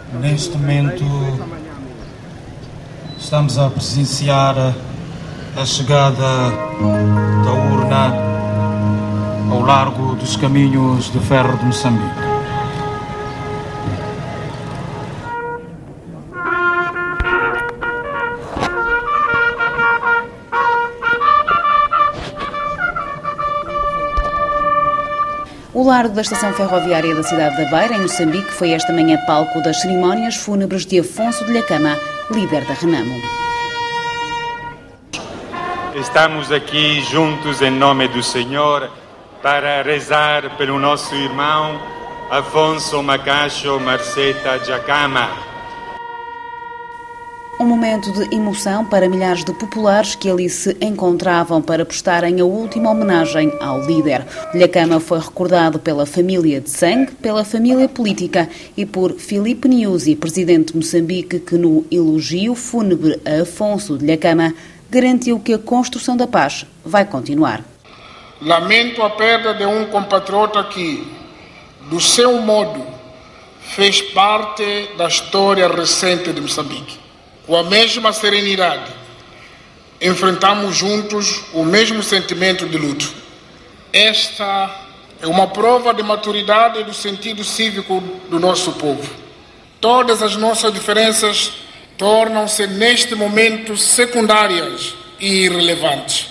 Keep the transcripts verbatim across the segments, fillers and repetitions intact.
Neste momento estamos a presenciar a chegada da urna ao largo dos caminhos de ferro de Moçambique. O largo da estação ferroviária da cidade da Beira, em Moçambique, foi esta manhã palco das cerimónias fúnebres de Afonso de Lhakama, líder da Renamo. Estamos aqui juntos em nome do Senhor para rezar pelo nosso irmão Afonso Macacho Marceta Dhlakama. Um momento de emoção para milhares de populares que ali se encontravam para prestarem a última homenagem ao líder. Dhlakama foi recordado pela família de sangue, pela família política e por Filipe Nyusi, presidente de Moçambique, que no elogio fúnebre a Afonso Dhlakama garantiu que a construção da paz vai continuar. Lamento a perda de um compatriota que, do seu modo, fez parte da história recente de Moçambique. Com a mesma serenidade, enfrentamos juntos o mesmo sentimento de luto. Esta é uma prova de maturidade e do sentido cívico do nosso povo. Todas as nossas diferenças tornam-se neste momento secundárias e irrelevantes.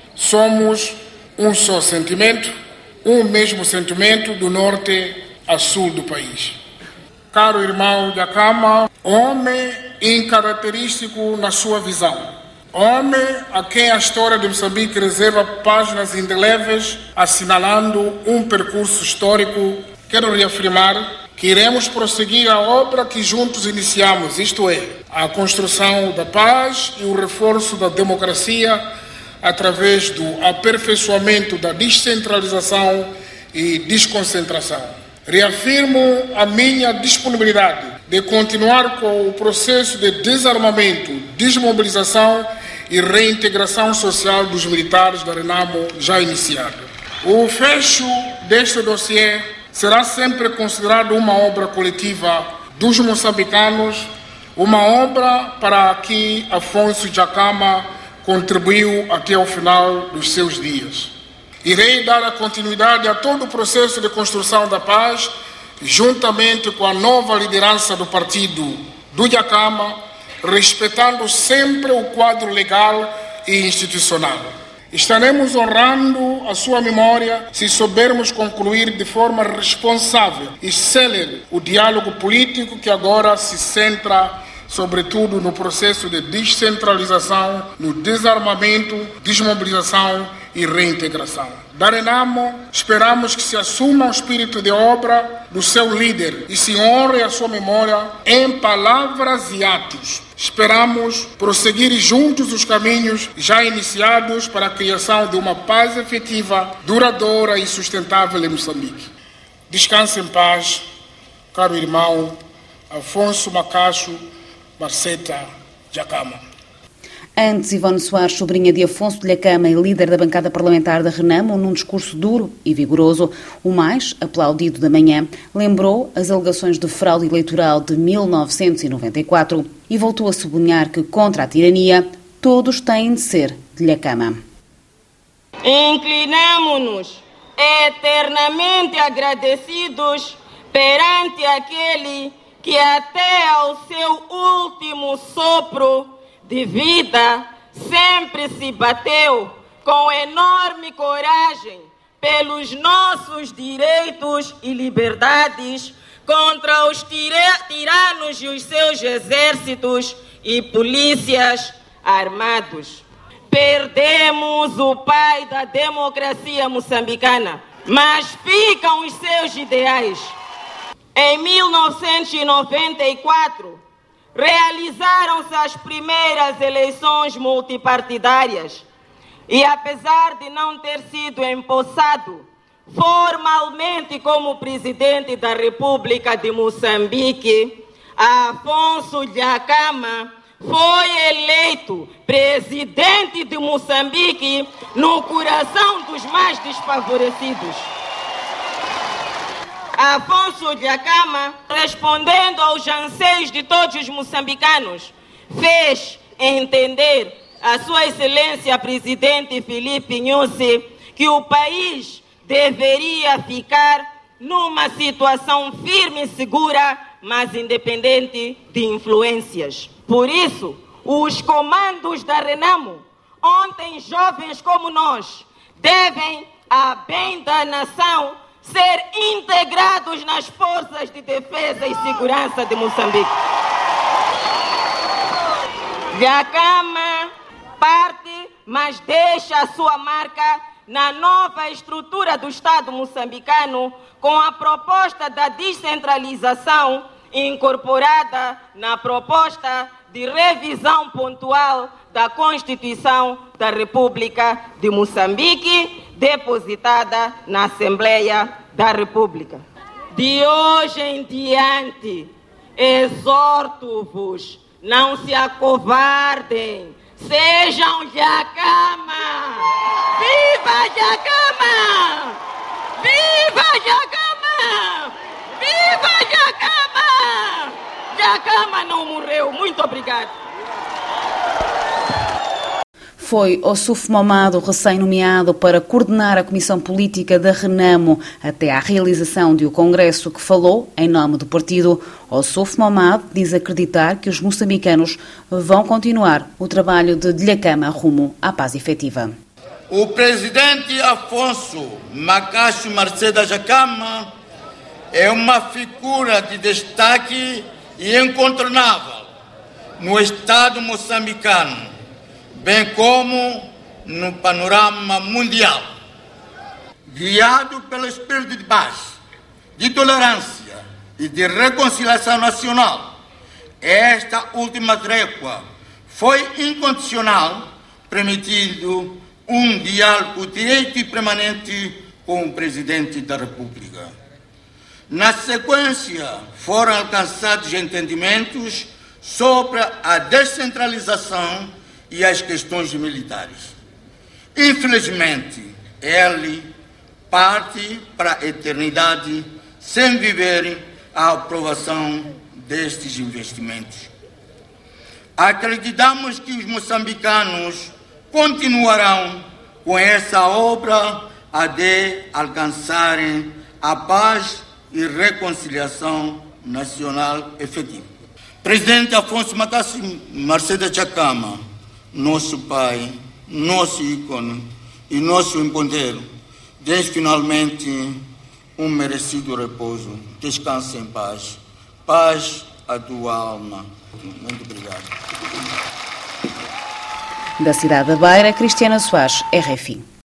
Somos um só sentimento, um mesmo sentimento do norte a sul do país. Caro irmão Dhlakama, homem incaracterístico na sua visão. Homem a quem a história de Moçambique reserva páginas indeléveis, assinalando um percurso histórico. Quero reafirmar que iremos prosseguir a obra que juntos iniciamos, isto é, a construção da paz e o reforço da democracia através do aperfeiçoamento da descentralização e desconcentração. Reafirmo a minha disponibilidade de continuar com o processo de desarmamento, desmobilização e reintegração social dos militares da Renamo já iniciado. O fecho deste dossiê será sempre considerado uma obra coletiva dos moçambicanos, uma obra para a que Afonso Dhlakama contribuiu até ao final dos seus dias. Irei dar a continuidade a todo o processo de construção da paz, juntamente com a nova liderança do partido do Dhlakama, respeitando sempre o quadro legal e institucional. Estaremos honrando a sua memória se soubermos concluir de forma responsável e célere o diálogo político que agora se centra sobretudo no processo de descentralização, no desarmamento, desmobilização e reintegração. Da Renamo, esperamos que se assuma o espírito de obra do seu líder e se honre a sua memória em palavras e atos. Esperamos prosseguir juntos os caminhos já iniciados para a criação de uma paz efetiva, duradoura e sustentável em Moçambique. Descanse em paz, caro irmão Afonso Macacho Marceta Dhlakama. Antes, Ivone Soares, sobrinha de Afonso de Lhakama e líder da bancada parlamentar da Renamo, num discurso duro e vigoroso, o mais aplaudido da manhã, lembrou as alegações de fraude eleitoral de mil novecentos e noventa e quatro e voltou a sublinhar que, contra a tirania, todos têm de ser de Lhakama. Inclinamo-nos eternamente agradecidos perante aquele que até ao seu último sopro de vida sempre se bateu com enorme coragem pelos nossos direitos e liberdades contra os tiranos e os seus exércitos e polícias armados. Perdemos o pai da democracia moçambicana, mas ficam os seus ideais. Em mil novecentos e noventa e quatro, realizaram-se as primeiras eleições multipartidárias e, apesar de não ter sido empossado formalmente como presidente da República de Moçambique, Afonso Dhlakama foi eleito presidente de Moçambique no coração dos mais desfavorecidos. Afonso Dhlakama, respondendo aos anseios de todos os moçambicanos, fez entender a Sua Excelência Presidente Filipe Nyusi que o país deveria ficar numa situação firme e segura, mas independente de influências. Por isso, os comandos da Renamo, ontem jovens como nós, devem, a bem da nação, ser integrados nas forças de defesa e segurança de Moçambique. Dhlakama parte, mas deixa a sua marca na nova estrutura do Estado moçambicano, com a proposta da descentralização incorporada na proposta de revisão pontual da Constituição da República de Moçambique, depositada na Assembleia da República. De hoje em diante, exorto-vos, não se acovardem, sejam Dhlakama! Viva Dhlakama! Viva Dhlakama! Viva Dhlakama! Dhlakama não morreu. Muito obrigado. Foi Ossuf Momad, recém-nomeado para coordenar a Comissão Política da Renamo até à realização de o Congresso, que falou em nome do partido. Ossuf Momad diz acreditar que os moçambicanos vão continuar o trabalho de Dhlakama rumo à paz efetiva. O presidente Afonso Macacho Marcelo Dhlakama é uma figura de destaque e incontornável no Estado moçambicano, bem como no panorama mundial. Guiado pelo espírito de paz, de tolerância e de reconciliação nacional, esta última trégua foi incondicional, permitindo um diálogo direto e permanente com o Presidente da República. Na sequência, foram alcançados entendimentos sobre a descentralização e as questões militares. Infelizmente, ele parte para a eternidade sem viver a aprovação destes investimentos. Acreditamos que os moçambicanos continuarão com essa obra a de alcançarem a paz e reconciliação nacional efetiva. Presidente Afonso Macacho Marcelo Dhlakama, nosso pai, nosso ícone e nosso empodeiro, desde finalmente um merecido repouso. Descanse em paz. Paz à tua alma. Muito obrigado. Da cidade da Beira, Cristiana Soares, R F I.